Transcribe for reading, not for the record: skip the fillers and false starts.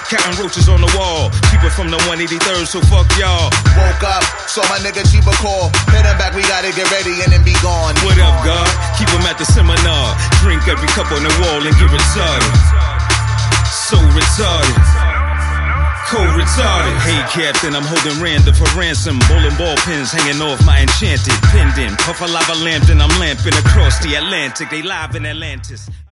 Counting roaches on the wall. Cheaper from the 183rd, so fuck y'all. Woke up, saw my nigga Cheaper call. Hit him back, we gotta get ready and then be gone. What up, God? Keep him at the seminar. Drink every cup on the wall and get retarded. So retarded. Cold retarded. Hey Captain, I'm holding Randa for ransom. Bowling ball pins hanging off my enchanted pendant. Puff a lava lamp and I'm lamping across the Atlantic. They live in Atlantis.